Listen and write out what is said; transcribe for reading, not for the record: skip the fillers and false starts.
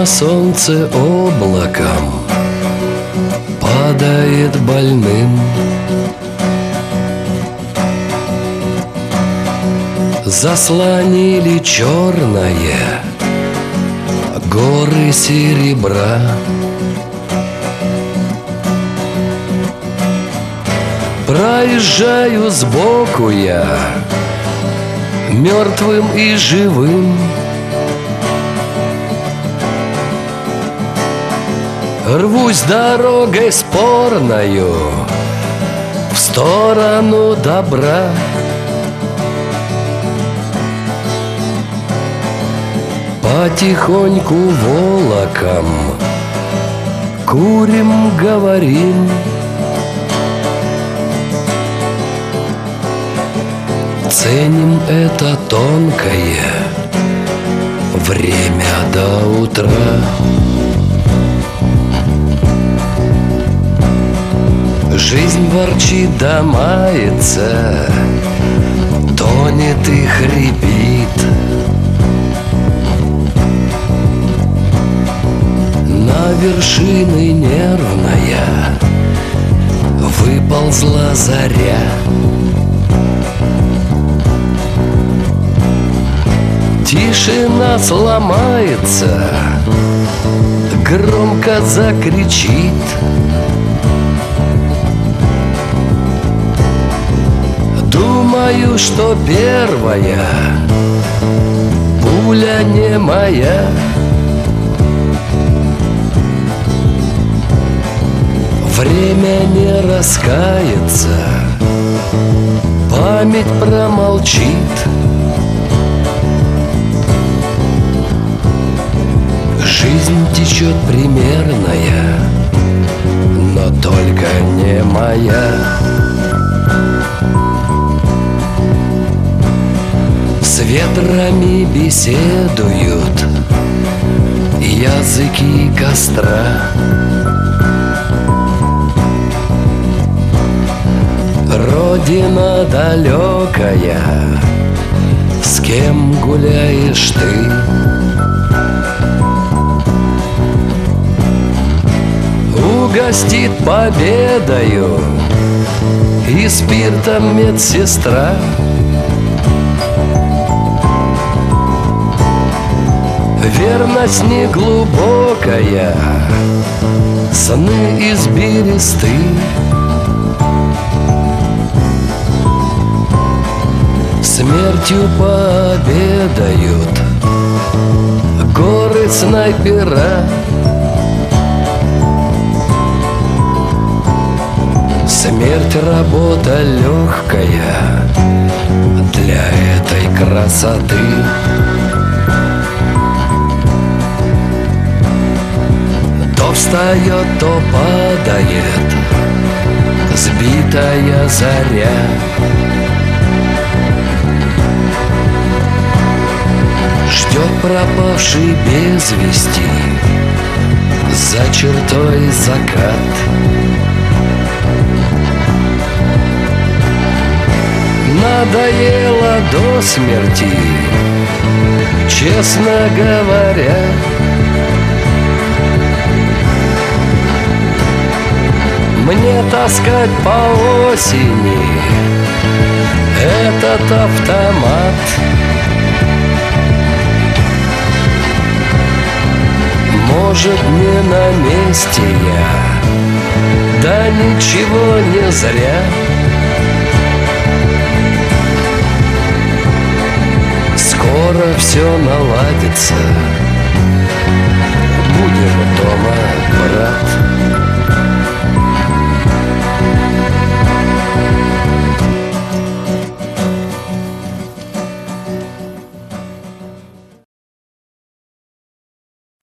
солнце облаком падает больным. Заслонили черное горы серебра. Проезжаю сбоку я, мертвым и живым. Рвусь дорогой спорною в сторону добра. Потихоньку волоком курим, говорим. Ценим это тонкое время до утра. Жизнь ворчит да мается, тонет и хрипит. На вершины нервная выползла заря. Тишина сломается, громко закричит. Думаю, что первая пуля не моя. Время не раскается, память промолчит. Жизнь течет примерная, но только не моя. С ветрами беседуют языки костра. Родина далекая, с кем гуляешь ты? Угостит победою и спиртом медсестра. Верность неглубокая, сны из бересты. Смертью пообедают горы снайпера. Смерть — работа легкая для этой красоты. То встает, то падает сбитая заря. Ждет пропавший без вести за чертой закат. Надоело до смерти, честно говоря. Мне таскать по осени этот автомат. Может, не на месте я, да ничего не зря. Скоро все наладится, будем дома, брат.